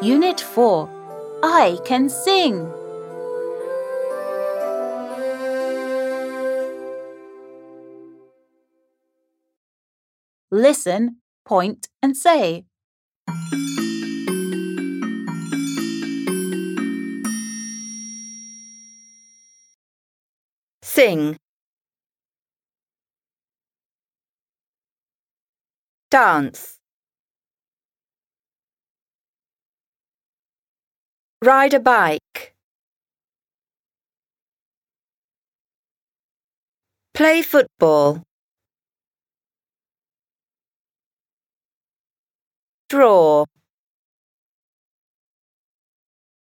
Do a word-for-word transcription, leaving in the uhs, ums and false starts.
Unit four. I can sing. Listen, point and say. Sing. Dance. Ride a bike. Play football. Draw.